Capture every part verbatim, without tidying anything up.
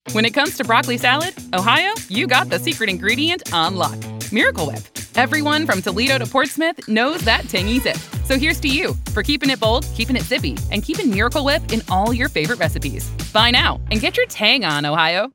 When it comes to broccoli salad, Ohio, you got the secret ingredient on lock. Miracle Whip. Everyone from Toledo to Portsmouth knows that tangy zip. So here's to you for keeping it bold, keeping it zippy, and keeping Miracle Whip in all your favorite recipes. Buy now and get your tang on, Ohio.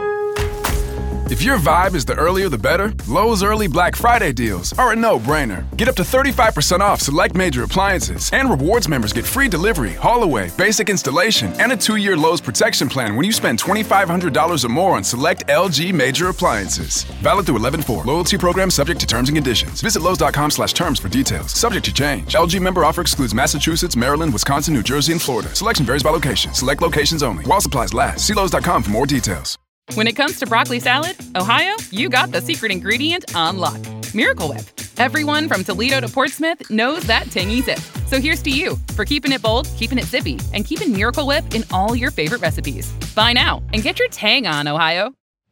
If your vibe is the earlier the better, Lowe's early Black Friday deals are a no-brainer. Get up to thirty-five percent off select major appliances, and rewards members get free delivery, haul-away, basic installation, and a two-year Lowe's protection plan when you spend twenty-five hundred dollars or more on select L G major appliances. Valid through eleven four. Loyalty program subject to terms and conditions. Visit Lowe's.com slash terms for details. Subject to change. L G member offer excludes Massachusetts, Maryland, Wisconsin, New Jersey, and Florida. Selection varies by location. Select locations only. While supplies last. See Lowe's dot com for more details. When it comes to broccoli salad, Ohio, you got the secret ingredient on lock. Miracle Whip. Everyone from Toledo to Portsmouth knows that tangy zip. So here's to you for keeping it bold, keeping it zippy, and keeping Miracle Whip in all your favorite recipes. Buy now and get your tang on, Ohio.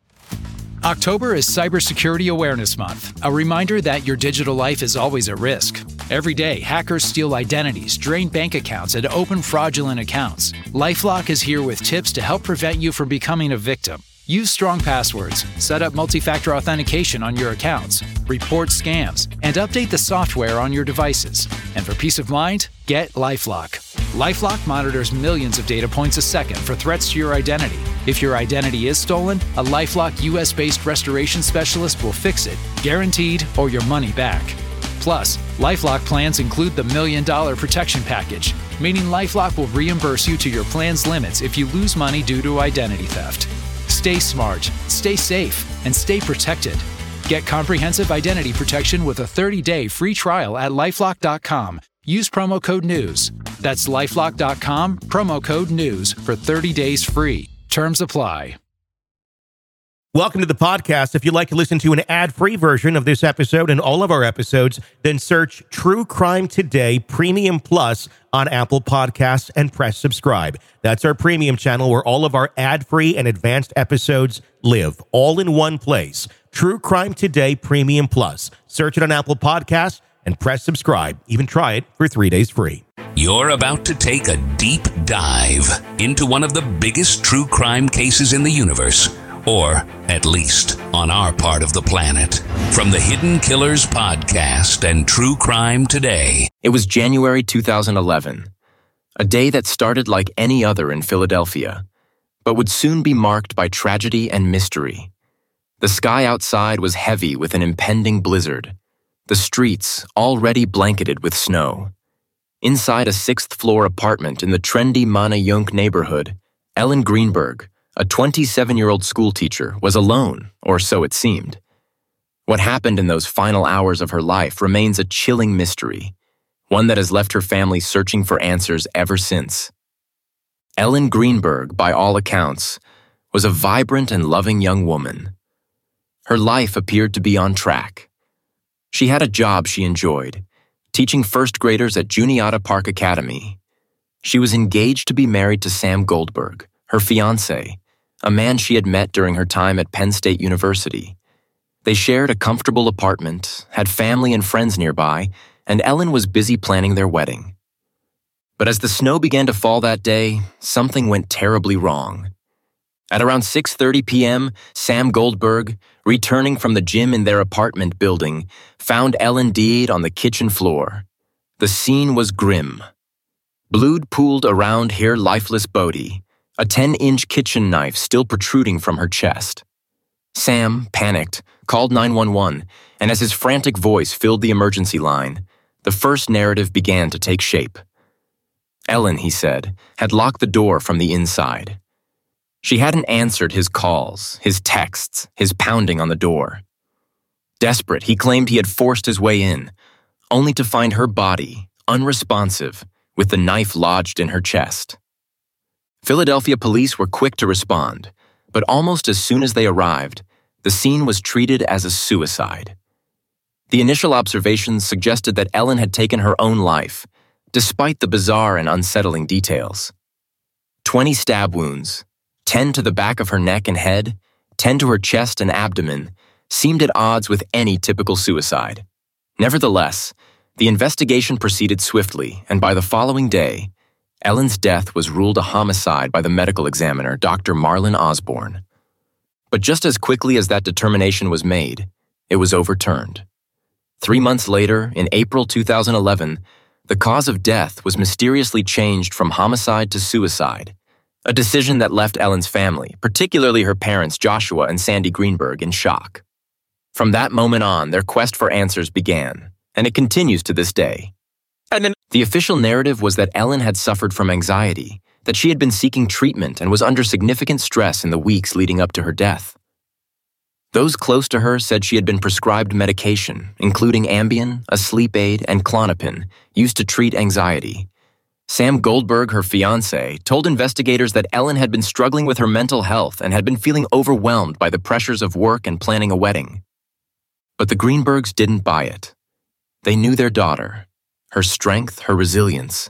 October is Cybersecurity Awareness Month, a reminder that your digital life is always at risk. Every day, hackers steal identities, drain bank accounts, and open fraudulent accounts. LifeLock is here with tips to help prevent you from becoming a victim. Use strong passwords, set up multi-factor authentication on your accounts, report scams, and update the software on your devices. And for peace of mind, get LifeLock. LifeLock monitors millions of data points a second for threats to your identity. If your identity is stolen, a LifeLock U S-based restoration specialist will fix it, guaranteed, or your money back. Plus, LifeLock plans include the Million Dollar Protection Package, meaning LifeLock will reimburse you to your plan's limits if you lose money due to identity theft. Stay smart, stay safe, and stay protected. Get comprehensive identity protection with a thirty-day free trial at LifeLock dot com. Use promo code NEWS. That's LifeLock dot com, promo code NEWS for thirty days free. Terms apply. Welcome to the podcast. If you'd like to listen to an ad-free version of this episode and all of our episodes, then search True Crime Today Premium Plus on Apple Podcasts and press subscribe. That's our premium channel where all of our ad-free and advanced episodes live, all in one place. True Crime Today Premium Plus. Search it on Apple Podcasts and press subscribe. Even try it for three days free. You're about to take a deep dive into one of the biggest true crime cases in the universe. Or, at least, on our part of the planet. From the Hidden Killers podcast and True Crime Today. It was January two thousand eleven, a day that started like any other in Philadelphia, but would soon be marked by tragedy and mystery. The sky outside was heavy with an impending blizzard, the streets already blanketed with snow. Inside a sixth-floor apartment in the trendy Manayunk neighborhood, Ellen Greenberg, a twenty-seven-year-old schoolteacher, was alone, or so it seemed. What happened in those final hours of her life remains a chilling mystery, one that has left her family searching for answers ever since. Ellen Greenberg, by all accounts, was a vibrant and loving young woman. Her life appeared to be on track. She had a job she enjoyed, teaching first graders at Juniata Park Academy. She was engaged to be married to Sam Goldberg, her fiancé, a man she had met during her time at Penn State University. They shared a comfortable apartment, had family and friends nearby, and Ellen was busy planning their wedding. But as the snow began to fall that day, something went terribly wrong. At around six thirty p.m., Sam Goldberg, returning from the gym in their apartment building, found Ellen dead on the kitchen floor. The scene was grim. Blood pooled around her lifeless body, a ten-inch kitchen knife still protruding from her chest. Sam, panicked, called nine one one, and as his frantic voice filled the emergency line, the first narrative began to take shape. Ellen, he said, had locked the door from the inside. She hadn't answered his calls, his texts, his pounding on the door. Desperate, he claimed he had forced his way in, only to find her body, unresponsive, with the knife lodged in her chest. Philadelphia police were quick to respond, but almost as soon as they arrived, the scene was treated as a suicide. The initial observations suggested that Ellen had taken her own life, despite the bizarre and unsettling details. Twenty stab wounds, ten to the back of her neck and head, ten to her chest and abdomen, seemed at odds with any typical suicide. Nevertheless, the investigation proceeded swiftly, and by the following day, Ellen's death was ruled a homicide by the medical examiner, Doctor Marlon Osborne. But just as quickly as that determination was made, it was overturned. Three months later, in April two thousand eleven, the cause of death was mysteriously changed from homicide to suicide, a decision that left Ellen's family, particularly her parents Joshua and Sandy Greenberg, in shock. From that moment on, their quest for answers began, and it continues to this day. And then the official narrative was that Ellen had suffered from anxiety, that she had been seeking treatment and was under significant stress in the weeks leading up to her death. Those close to her said she had been prescribed medication, including Ambien, a sleep aid, and Klonopin, used to treat anxiety. Sam Goldberg, her fiancé, told investigators that Ellen had been struggling with her mental health and had been feeling overwhelmed by the pressures of work and planning a wedding. But the Greenbergs didn't buy it. They knew their daughter, her strength, her resilience.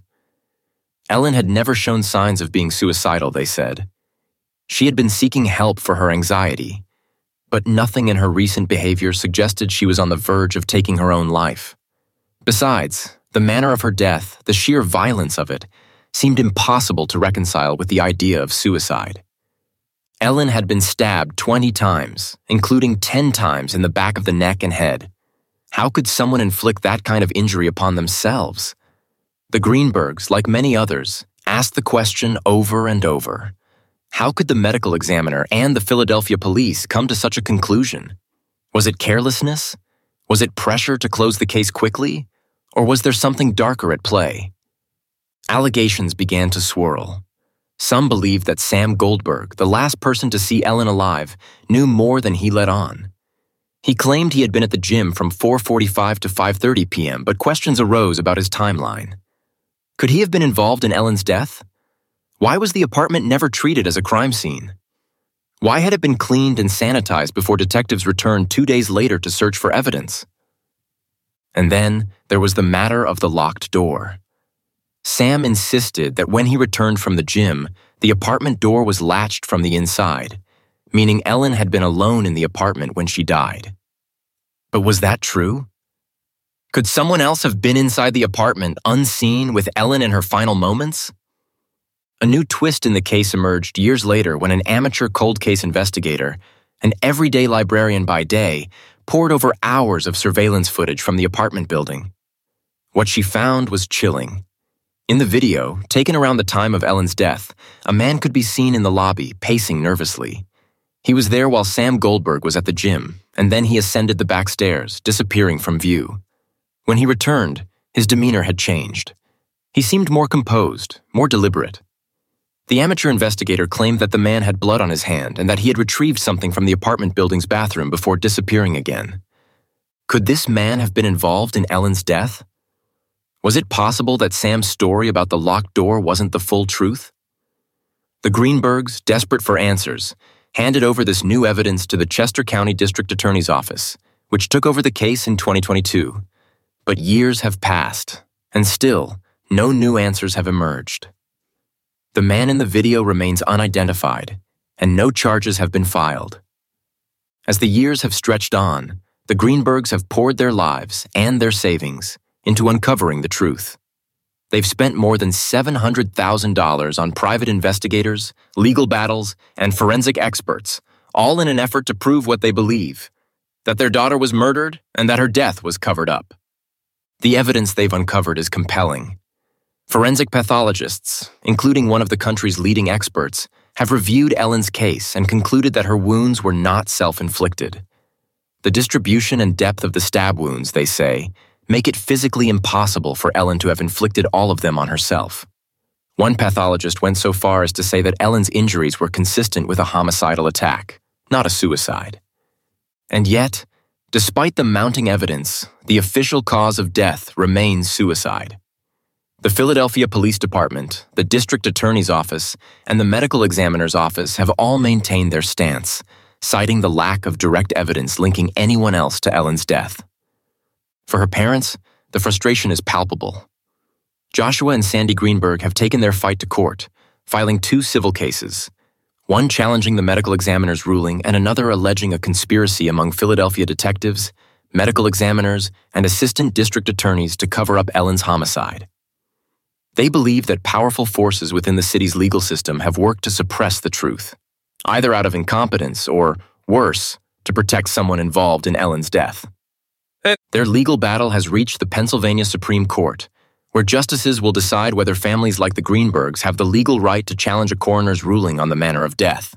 Ellen had never shown signs of being suicidal, they said. She had been seeking help for her anxiety, but nothing in her recent behavior suggested she was on the verge of taking her own life. Besides, the manner of her death, the sheer violence of it, seemed impossible to reconcile with the idea of suicide. Ellen had been stabbed twenty times, including ten times in the back of the neck and head. How could someone inflict that kind of injury upon themselves? The Greenbergs, like many others, asked the question over and over. How could the medical examiner and the Philadelphia police come to such a conclusion? Was it carelessness? Was it pressure to close the case quickly? Or was there something darker at play? Allegations began to swirl. Some believed that Sam Goldberg, the last person to see Ellen alive, knew more than he let on. He claimed he had been at the gym from four forty-five to five thirty p.m., but questions arose about his timeline. Could he have been involved in Ellen's death? Why was the apartment never treated as a crime scene? Why had it been cleaned and sanitized before detectives returned two days later to search for evidence? And then there was the matter of the locked door. Sam insisted that when he returned from the gym, the apartment door was latched from the inside, meaning Ellen had been alone in the apartment when she died. But was that true? Could someone else have been inside the apartment unseen with Ellen in her final moments? A new twist in the case emerged years later when an amateur cold case investigator, an everyday librarian by day, pored over hours of surveillance footage from the apartment building. What she found was chilling. In the video, taken around the time of Ellen's death, a man could be seen in the lobby, pacing nervously. He was there while Sam Goldberg was at the gym, and then he ascended the back stairs, disappearing from view. When he returned, his demeanor had changed. He seemed more composed, more deliberate. The amateur investigator claimed that the man had blood on his hand and that he had retrieved something from the apartment building's bathroom before disappearing again. Could this man have been involved in Ellen's death? Was it possible that Sam's story about the locked door wasn't the full truth? The Greenbergs, desperate for answers, handed over this new evidence to the Chester County District Attorney's Office, which took over the case in twenty twenty-two. But years have passed, and still, no new answers have emerged. The man in the video remains unidentified, and no charges have been filed. As the years have stretched on, the Greenbergs have poured their lives and their savings into uncovering the truth. They've spent more than seven hundred thousand dollars on private investigators, legal battles, and forensic experts, all in an effort to prove what they believe, that their daughter was murdered and that her death was covered up. The evidence they've uncovered is compelling. Forensic pathologists, including one of the country's leading experts, have reviewed Ellen's case and concluded that her wounds were not self-inflicted. The distribution and depth of the stab wounds, they say, make it physically impossible for Ellen to have inflicted all of them on herself. One pathologist went so far as to say that Ellen's injuries were consistent with a homicidal attack, not a suicide. And yet, despite the mounting evidence, the official cause of death remains suicide. The Philadelphia Police Department, the District Attorney's Office, and the Medical Examiner's Office have all maintained their stance, citing the lack of direct evidence linking anyone else to Ellen's death. For her parents, the frustration is palpable. Joshua and Sandy Greenberg have taken their fight to court, filing two civil cases, one challenging the medical examiner's ruling and another alleging a conspiracy among Philadelphia detectives, medical examiners, and assistant district attorneys to cover up Ellen's homicide. They believe that powerful forces within the city's legal system have worked to suppress the truth, either out of incompetence or Worse, to protect someone involved in Ellen's death. Their legal battle has reached the Pennsylvania Supreme Court, where justices will decide whether families like the Greenbergs have the legal right to challenge a coroner's ruling on the manner of death.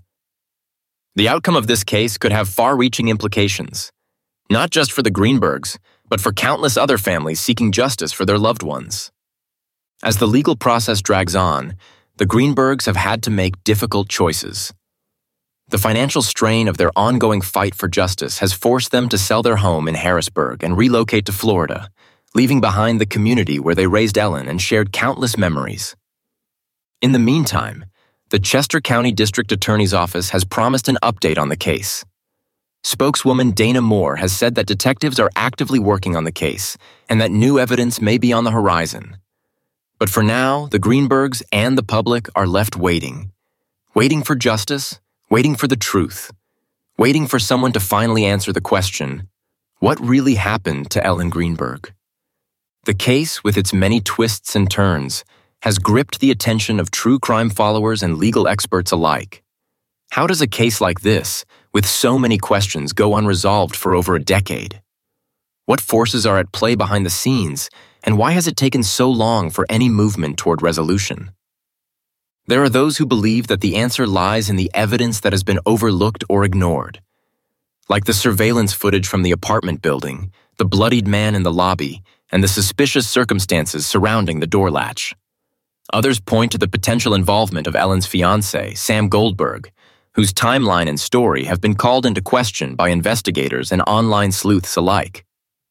The outcome of this case could have far-reaching implications, not just for the Greenbergs, but for countless other families seeking justice for their loved ones. As the legal process drags on, the Greenbergs have had to make difficult choices. The financial strain of their ongoing fight for justice has forced them to sell their home in Harrisburg and relocate to Florida, leaving behind the community where they raised Ellen and shared countless memories. In the meantime, the Chester County District Attorney's Office has promised an update on the case. Spokeswoman Dana Moore has said that detectives are actively working on the case and that new evidence may be on the horizon. But for now, the Greenbergs and the public are left waiting. Waiting for justice, waiting for the truth, waiting for someone to finally answer the question, what really happened to Ellen Greenberg? The case, with its many twists and turns, has gripped the attention of true crime followers and legal experts alike. How does a case like this, with so many questions, go unresolved for over a decade? What forces are at play behind the scenes, and why has it taken so long for any movement toward resolution? There are those who believe that the answer lies in the evidence that has been overlooked or ignored. Like the surveillance footage from the apartment building, the bloodied man in the lobby, and the suspicious circumstances surrounding the door latch. Others point to the potential involvement of Ellen's fiancé, Sam Goldberg, whose timeline and story have been called into question by investigators and online sleuths alike.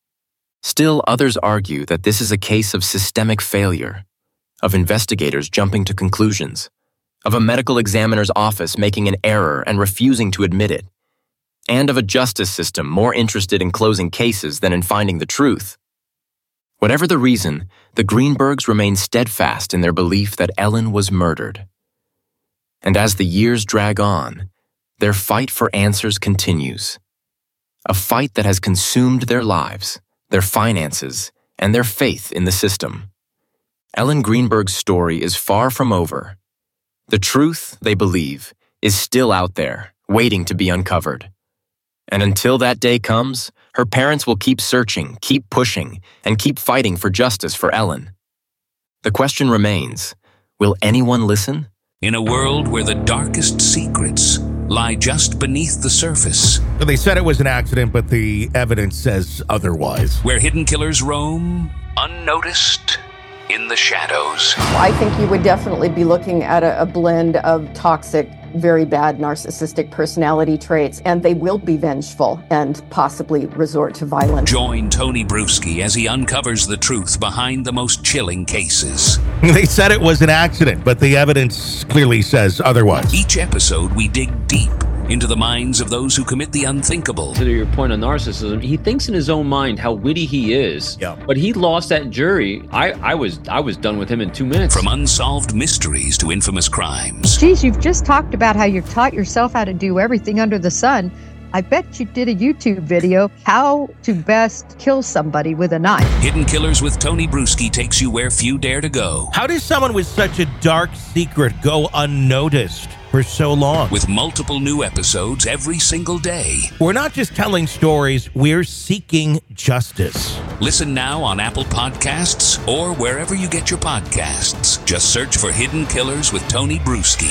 Still, others argue that this is a case of systemic failure, of investigators jumping to conclusions, of a medical examiner's office making an error and refusing to admit it, and of a justice system more interested in closing cases than in finding the truth. Whatever the reason, the Greenbergs remain steadfast in their belief that Ellen was murdered. And as the years drag on, their fight for answers continues. A fight that has consumed their lives, their finances, and their faith in the system. Ellen Greenberg's story is far from over. The truth, they believe, is still out there, waiting to be uncovered. And until that day comes, her parents will keep searching, keep pushing, and keep fighting for justice for Ellen. The question remains, will anyone listen? In a world where the darkest secrets lie just beneath the surface. They said it was an accident, but the evidence says otherwise. Where hidden killers roam, unnoticed, in the shadows. I think you would definitely be looking at a, a blend of toxic, very bad narcissistic personality traits, and they will be vengeful and possibly resort to violence. Join Tony Brueski as he uncovers the truth behind the most chilling cases. They said it was an accident, but the evidence clearly says otherwise. Each episode, we dig deep into the minds of those who commit the unthinkable. To your point on narcissism, he thinks in his own mind how witty he is. Yeah. But he lost that jury. I, I was I was done with him in two minutes. From unsolved mysteries to infamous crimes. Geez, you've just talked about how you've taught yourself how to do everything under the sun. I bet you did a YouTube video, how to best kill somebody with a knife. Hidden Killers with Tony Brueski takes you where few dare to go. How does someone with such a dark secret go unnoticed for so long? With multiple new episodes every single day. We're not just telling stories, we're seeking justice. Listen now on Apple Podcasts or wherever you get your podcasts. Just search for Hidden Killers with Tony Brueski.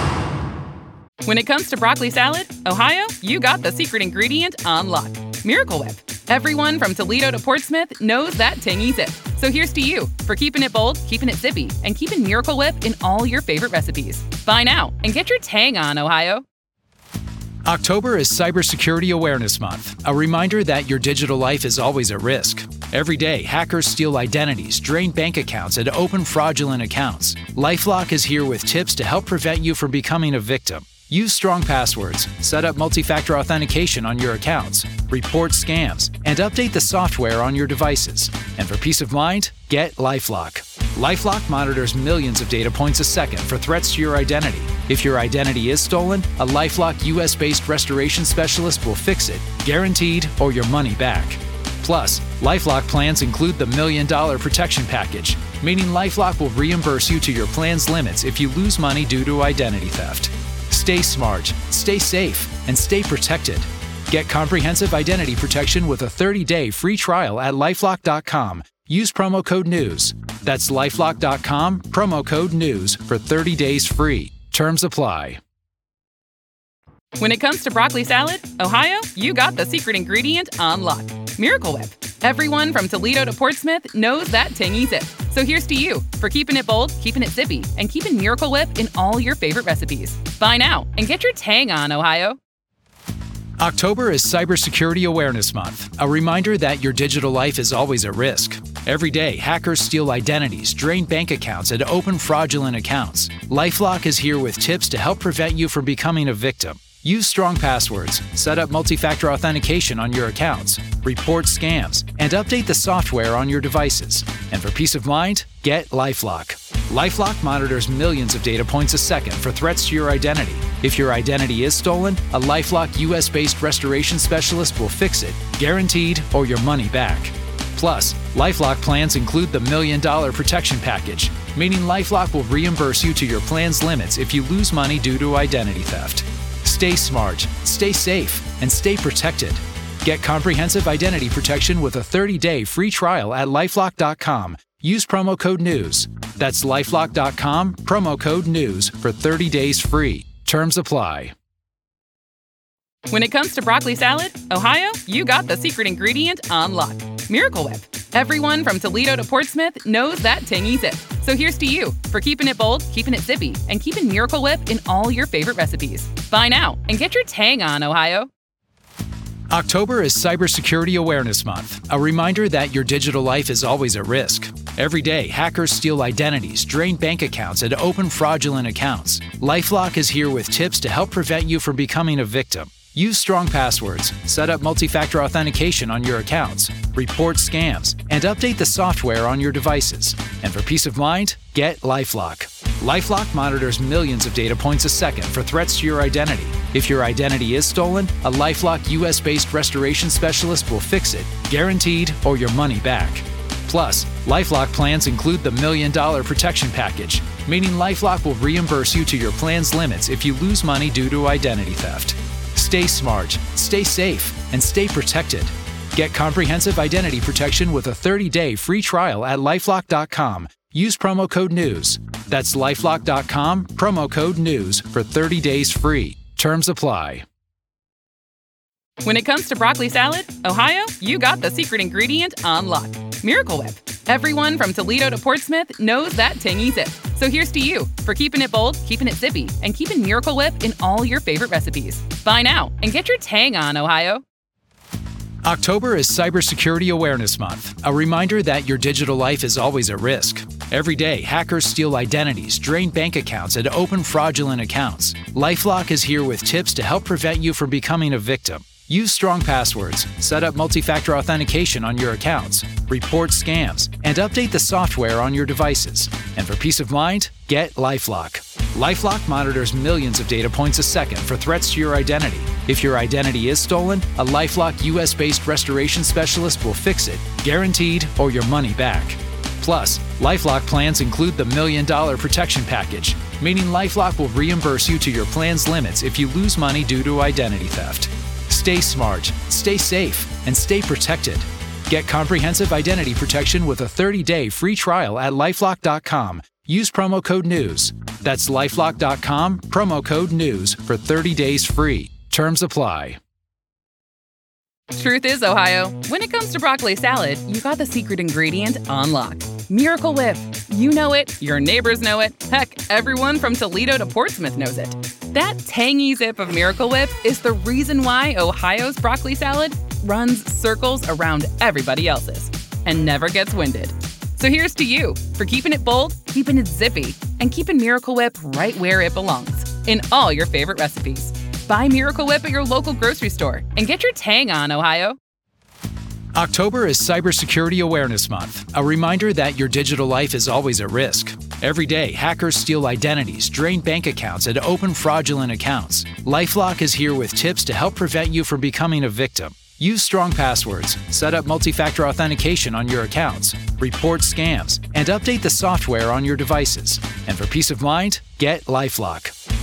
When it comes to broccoli salad, Ohio, you got the secret ingredient on lock. Miracle Whip. Everyone from Toledo to Portsmouth knows that tangy zip. So here's to you for keeping it bold, keeping it zippy, and keeping Miracle Whip in all your favorite recipes. Buy now and get your tang on, Ohio. October is Cybersecurity Awareness Month, a reminder that your digital life is always at risk. Every day, hackers steal identities, drain bank accounts, and open fraudulent accounts. LifeLock is here with tips to help prevent you from becoming a victim. Use strong passwords, set up multi-factor authentication on your accounts, report scams, and update the software on your devices. And for peace of mind, get LifeLock. LifeLock monitors millions of data points a second for threats to your identity. If your identity is stolen, a LifeLock U S-based restoration specialist will fix it, guaranteed, or your money back. Plus, LifeLock plans include the Million Dollar Protection Package, meaning LifeLock will reimburse you to your plan's limits if you lose money due to identity theft. Stay smart, stay safe, and stay protected. Get comprehensive identity protection with a thirty-day free trial at LifeLock dot com. Use promo code NEWS. That's LifeLock dot com, promo code NEWS for thirty days free. Terms apply. When it comes to broccoli salad, Ohio, you got the secret ingredient on lock. Miracle Whip. Everyone from Toledo to Portsmouth knows that tangy zip. So here's to you for keeping it bold, keeping it zippy, and keeping Miracle Whip in all your favorite recipes. Buy now and get your tang on, Ohio. October is Cybersecurity Awareness Month, a reminder that your digital life is always at risk. Every day, hackers steal identities, drain bank accounts, and open fraudulent accounts. LifeLock is here with tips to help prevent you from becoming a victim. Use strong passwords, set up multi-factor authentication on your accounts, report scams, and update the software on your devices. And for peace of mind, get LifeLock. LifeLock monitors millions of data points a second for threats to your identity. If your identity is stolen, a LifeLock U S-based restoration specialist will fix it, guaranteed, or your money back. Plus, LifeLock plans include the Million Dollar Protection Package, meaning LifeLock will reimburse you to your plan's limits if you lose money due to identity theft. Stay smart, stay safe, and stay protected. Get comprehensive identity protection with a thirty-day free trial at LifeLock dot com. Use promo code NEWS. That's LifeLock dot com, promo code NEWS for thirty days free. Terms apply. When it comes to broccoli salad, Ohio, you got the secret ingredient on lock. Miracle Whip. Everyone from Toledo to Portsmouth knows that tangy zip. So here's to you for keeping it bold, keeping it zippy, and keeping Miracle Whip in all your favorite recipes. Buy now and get your tang on, Ohio. October is Cybersecurity Awareness Month, a reminder that your digital life is always at risk. Every day, hackers steal identities, drain bank accounts, and open fraudulent accounts. LifeLock is here with tips to help prevent you from becoming a victim. Use strong passwords, set up multi-factor authentication on your accounts, report scams, and update the software on your devices. And for peace of mind, get LifeLock. LifeLock monitors millions of data points a second for threats to your identity. If your identity is stolen, a LifeLock U S-based restoration specialist will fix it, guaranteed, or your money back. Plus, LifeLock plans include the Million Dollar Protection Package, meaning LifeLock will reimburse you to your plan's limits if you lose money due to identity theft. Stay smart, stay safe, and stay protected. Get comprehensive identity protection with a thirty-day free trial at LifeLock dot com. Use promo code NEWS. That's LifeLock dot com, promo code NEWS for thirty days free. Terms apply. When it comes to broccoli salad, Ohio, you got the secret ingredient on lock. Miracle Whip. Everyone from Toledo to Portsmouth knows that tangy zip. So here's to you for keeping it bold, keeping it zippy, and keeping Miracle Whip in all your favorite recipes. Buy now and get your tang on, Ohio. October is Cybersecurity Awareness Month, a reminder that your digital life is always at risk. Every day, hackers steal identities, drain bank accounts, and open fraudulent accounts. LifeLock is here with tips to help prevent you from becoming a victim. Use strong passwords, set up multi-factor authentication on your accounts, report scams, and update the software on your devices. And for peace of mind, get LifeLock. LifeLock monitors millions of data points a second for threats to your identity. If your identity is stolen, a LifeLock U S-based restoration specialist will fix it, guaranteed, or your money back. Plus, LifeLock plans include the Million Dollar Protection Package, meaning LifeLock will reimburse you to your plan's limits if you lose money due to identity theft. Stay smart, stay safe, and stay protected. Get comprehensive identity protection with a thirty-day free trial at LifeLock dot com. Use promo code NEWS. That's LifeLock dot com, promo code NEWS for thirty days free. Terms apply. Truth is, Ohio, when it comes to broccoli salad, you got the secret ingredient on lock. Miracle Whip. You know it, your neighbors know it, heck, everyone from Toledo to Portsmouth knows it. That tangy zip of Miracle Whip is the reason why Ohio's broccoli salad runs circles around everybody else's and never gets winded. So here's to you for keeping it bold, keeping it zippy, and keeping Miracle Whip right where it belongs, in all your favorite recipes. Buy Miracle Whip at your local grocery store and get your tang on, Ohio. October is Cybersecurity Awareness Month, a reminder that your digital life is always at risk. Every day, hackers steal identities, drain bank accounts, and open fraudulent accounts. LifeLock is here with tips to help prevent you from becoming a victim. Use strong passwords, set up multi-factor authentication on your accounts, report scams, and update the software on your devices. And for peace of mind, get LifeLock.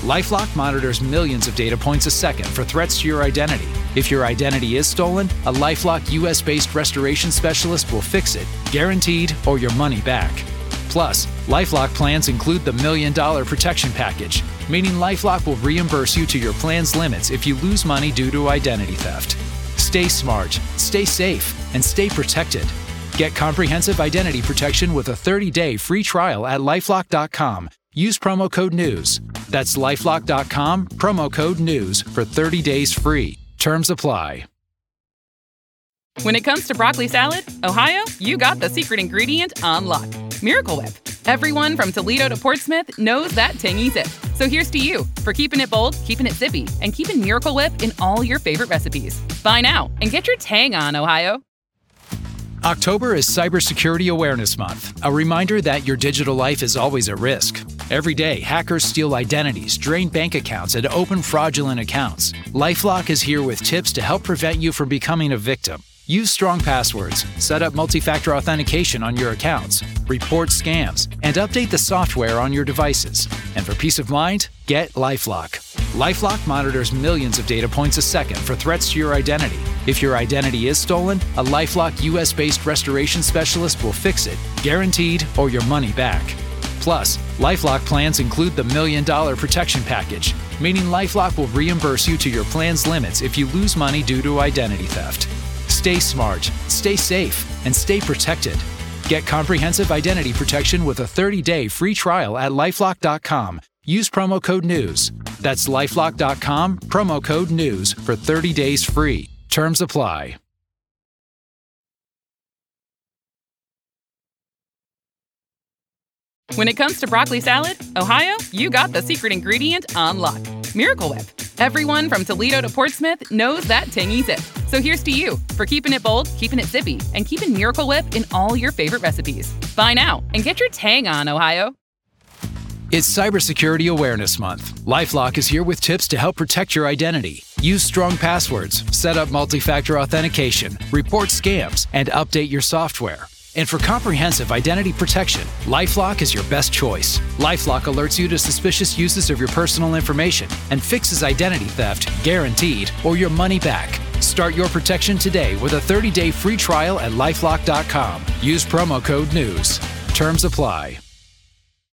LifeLock monitors millions of data points a second for threats to your identity. If your identity is stolen, a LifeLock U S-based restoration specialist will fix it, guaranteed, or your money back. Plus, LifeLock plans include the Million Dollar Protection Package, meaning LifeLock will reimburse you to your plan's limits if you lose money due to identity theft. Stay smart, stay safe, and stay protected. Get comprehensive identity protection with a thirty-day free trial at LifeLock dot com. Use promo code NEWS. That's LifeLock dot com, promo code NEWS for thirty days free. Terms apply. When it comes to broccoli salad, Ohio, you got the secret ingredient on lock. Miracle Whip. Everyone from Toledo to Portsmouth knows that tangy zip. So here's to you for keeping it bold, keeping it zippy, and keeping Miracle Whip in all your favorite recipes. Buy now and get your tang on, Ohio. October is Cybersecurity Awareness Month, a reminder that your digital life is always at risk. Every day, hackers steal identities, drain bank accounts, and open fraudulent accounts. LifeLock is here with tips to help prevent you from becoming a victim. Use strong passwords, set up multi-factor authentication on your accounts, report scams, and update the software on your devices. And for peace of mind, get LifeLock. LifeLock monitors millions of data points a second for threats to your identity. If your identity is stolen, a LifeLock U S-based restoration specialist will fix it, guaranteed, or your money back. Plus, LifeLock plans include the Million Dollar Protection Package, meaning LifeLock will reimburse you to your plan's limits if you lose money due to identity theft. Stay smart, stay safe, and stay protected. Get comprehensive identity protection with a thirty-day free trial at LifeLock dot com. Use promo code NEWS. That's LifeLock dot com, promo code NEWS for thirty days free. Terms apply. When it comes to broccoli salad, Ohio, you got the secret ingredient on lock. Miracle Whip. Everyone from Toledo to Portsmouth knows that tangy zip. So here's to you for keeping it bold, keeping it zippy, and keeping Miracle Whip in all your favorite recipes. Buy now and get your tang on, Ohio. It's Cybersecurity Awareness Month. LifeLock is here with tips to help protect your identity. Use strong passwords, set up multi-factor authentication, report scams, and update your software. And for comprehensive identity protection, LifeLock is your best choice. LifeLock alerts you to suspicious uses of your personal information and fixes identity theft, guaranteed, or your money back. Start your protection today with a thirty-day free trial at LifeLock dot com. Use promo code NEWS. Terms apply.